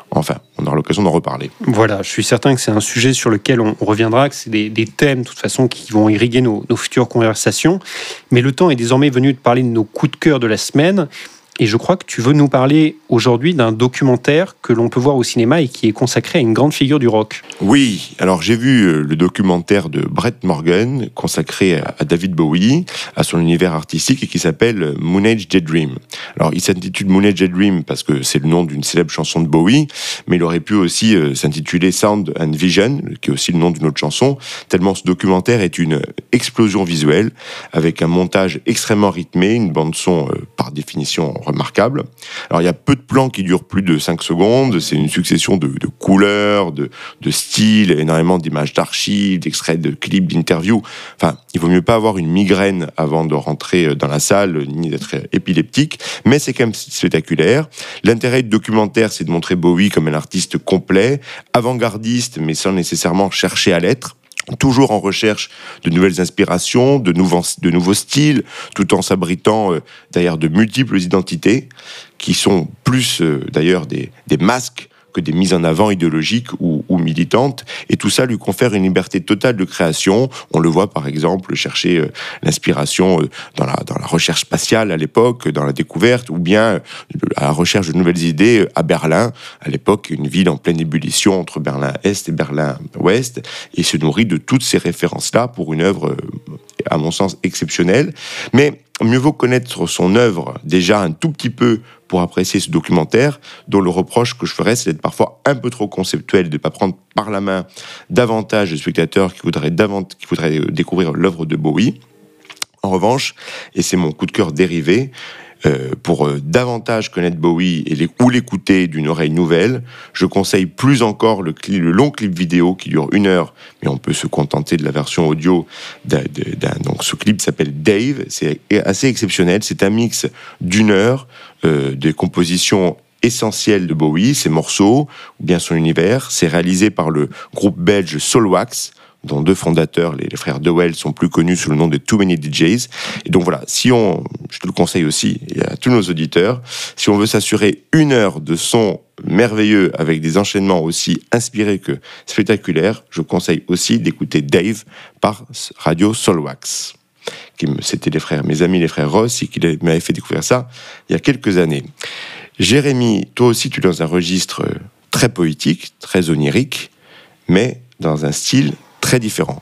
Enfin, on aura l'occasion d'en reparler. Voilà, je suis certain que c'est un sujet sur lequel on reviendra, que c'est des thèmes, de toute façon, qui vont irriguer nos futures conversations. Mais le temps est désormais venu de parler de nos coups de cœur de la semaine. Et je crois que tu veux nous parler aujourd'hui d'un documentaire que l'on peut voir au cinéma et qui est consacré à une grande figure du rock. Oui, alors j'ai vu le documentaire de Brett Morgen consacré à David Bowie, à son univers artistique et qui s'appelle Moon Age Daydream. Alors il s'intitule Moon Age Daydream parce que c'est le nom d'une célèbre chanson de Bowie, mais il aurait pu aussi s'intituler Sound and Vision, qui est aussi le nom d'une autre chanson, tellement ce documentaire est une explosion visuelle avec un montage extrêmement rythmé, une bande-son par définition remarquable. Alors il y a peu de plans qui durent plus de 5 secondes, c'est une succession de couleurs, de styles, énormément d'images d'archives, d'extraits de clips, d'interviews. Enfin, il vaut mieux pas avoir une migraine avant de rentrer dans la salle, ni d'être épileptique, mais c'est quand même spectaculaire. L'intérêt du documentaire, c'est de montrer Bowie comme un artiste complet, avant-gardiste, mais sans nécessairement chercher à l'être. Toujours en recherche de nouvelles inspirations, de nouveaux styles, tout en s'abritant derrière de multiples identités, qui sont plus d'ailleurs des masques que des mises en avant idéologiques ou militantes. Et tout ça lui confère une liberté totale de création. On le voit par exemple chercher l'inspiration dans la recherche spatiale à l'époque, dans la découverte, ou bien à la recherche de nouvelles idées à Berlin, à l'époque une ville en pleine ébullition entre Berlin-Est et Berlin-Ouest, et se nourrit de toutes ces références-là pour une œuvre, à mon sens, exceptionnelle. Mais mieux vaut connaître son œuvre déjà un tout petit peu pour apprécier ce documentaire, dont le reproche que je ferais, c'est d'être parfois un peu trop conceptuel, de ne pas prendre par la main davantage de spectateurs qui voudraient découvrir l'œuvre de Bowie. En revanche, et c'est mon coup de cœur dérivé, pour davantage connaître Bowie ou l'écouter d'une oreille nouvelle, je conseille plus encore le long clip vidéo qui dure 1 heure, mais on peut se contenter de la version audio. Donc ce clip s'appelle Dave, c'est assez exceptionnel, c'est un mix d'1 heure de compositions essentielles de Bowie, ses morceaux, ou bien son univers. C'est réalisé par le groupe belge Soulwax, dont 2 fondateurs, les frères Dewell, sont plus connus sous le nom de Too Many DJs. Et donc voilà, je te le conseille aussi, et à tous nos auditeurs, si on veut s'assurer 1 heure de son merveilleux avec des enchaînements aussi inspirés que spectaculaires, je conseille aussi d'écouter Dave par Radio Soulwax. C'était mes amis les frères Ross, et qui m'avaient fait découvrir ça il y a quelques années. Jérémy, toi aussi tu es dans un registre très poétique, très onirique, mais dans un style très différent.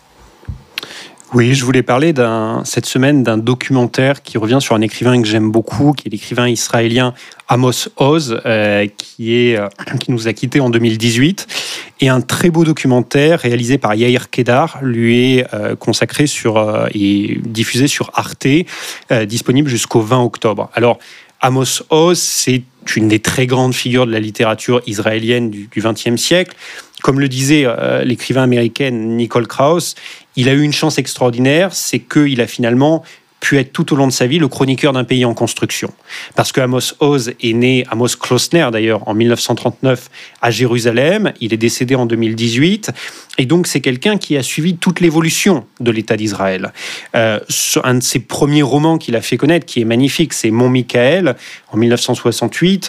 Oui, je voulais parler cette semaine d'un documentaire qui revient sur un écrivain que j'aime beaucoup, qui est l'écrivain israélien Amos Oz, qui nous a quittés en 2018. Et un très beau documentaire réalisé par Yair Kedar lui est consacré et diffusé sur Arte, disponible jusqu'au 20 octobre. Alors, Amos Oz, c'est une des très grandes figures de la littérature israélienne du XXe siècle. Comme le disait l'écrivain américaine Nicole Krauss, il a eu une chance extraordinaire, c'est qu'il a finalement pu être tout au long de sa vie le chroniqueur d'un pays en construction. Parce que Amos Oz est né, Amos Klausner d'ailleurs, en 1939 à Jérusalem. Il est décédé en 2018. Et donc, c'est quelqu'un qui a suivi toute l'évolution de l'État d'Israël. Un de ses premiers romans qu'il a fait connaître, qui est magnifique, c'est Mon Michael, en 1968,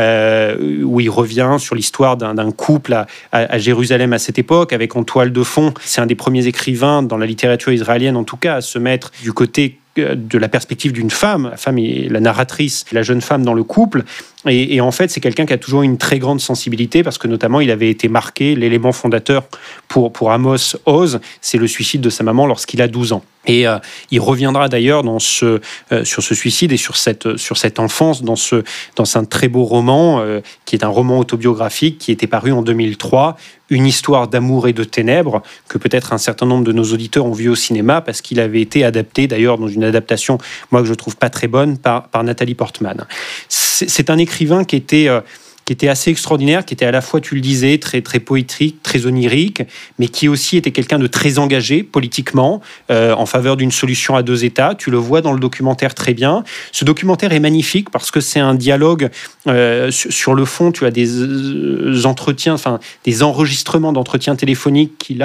où il revient sur l'histoire d'un couple à Jérusalem à cette époque, avec en toile de fond. C'est un des premiers écrivains dans la littérature israélienne, en tout cas, à se mettre du côté de la perspective d'une femme. La femme est la narratrice, la jeune femme dans le couple. Et en fait, c'est quelqu'un qui a toujours une très grande sensibilité parce que notamment, il avait été marqué, l'élément fondateur pour Amos Oz, c'est le suicide de sa maman lorsqu'il a 12 ans. Et il reviendra d'ailleurs sur ce suicide et sur cette enfance dans un très beau roman qui est un roman autobiographique qui était paru en 2003, Une histoire d'amour et de ténèbres, que peut-être un certain nombre de nos auditeurs ont vu au cinéma parce qu'il avait été adapté d'ailleurs dans une adaptation, moi que je trouve pas très bonne, par Nathalie Portman. C'est un écrivain qui était assez extraordinaire, qui était à la fois, tu le disais, très, très poétique, très onirique, mais qui aussi était quelqu'un de très engagé politiquement, en faveur d'une solution à 2 États. Tu le vois dans le documentaire très bien. Ce documentaire est magnifique parce que c'est un dialogue sur le fond. Tu as des entretiens, enfin des enregistrements d'entretiens téléphoniques qu'il a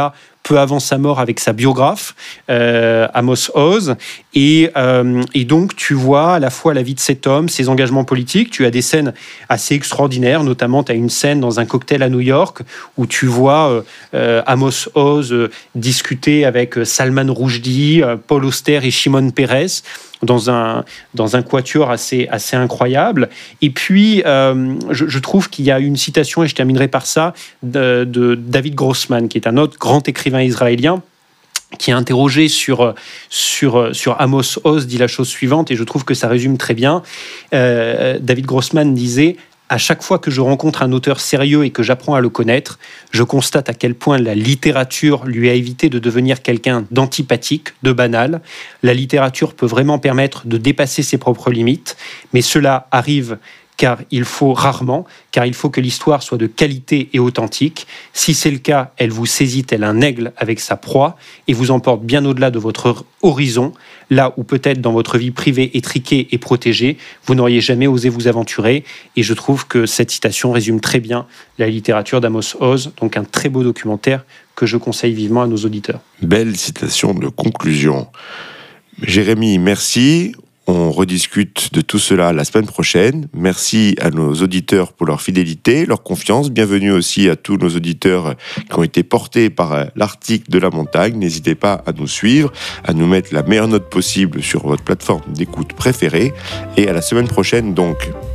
peu avant sa mort avec sa biographe, Amos Oz. Et donc, tu vois à la fois la vie de cet homme, ses engagements politiques. Tu as des scènes assez extraordinaires, notamment tu as une scène dans un cocktail à New York où tu vois Amos Oz discuter avec Salman Rushdie, Paul Auster et Shimon Peres dans un quatuor assez incroyable. Et puis, je trouve qu'il y a une citation, et je terminerai par ça, de David Grossman, qui est un autre grand écrivain israélien, qui est interrogé sur Amos Oz, dit la chose suivante, et je trouve que ça résume très bien. David Grossman disait: à chaque fois que je rencontre un auteur sérieux et que j'apprends à le connaître, je constate à quel point la littérature lui a évité de devenir quelqu'un d'antipathique, de banal. La littérature peut vraiment permettre de dépasser ses propres limites, mais cela arrive car il faut que l'histoire soit de qualité et authentique. Si c'est le cas, elle vous saisit tel un aigle avec sa proie et vous emporte bien au-delà de votre horizon, là où peut-être dans votre vie privée étriquée et protégée, vous n'auriez jamais osé vous aventurer. Et je trouve que cette citation résume très bien la littérature d'Amos Oz, donc un très beau documentaire que je conseille vivement à nos auditeurs. Belle citation de conclusion. Jérémy, merci. On rediscute de tout cela la semaine prochaine. Merci à nos auditeurs pour leur fidélité, leur confiance. Bienvenue aussi à tous nos auditeurs qui ont été portés par l'article de la montagne. N'hésitez pas à nous suivre, à nous mettre la meilleure note possible sur votre plateforme d'écoute préférée. Et à la semaine prochaine donc.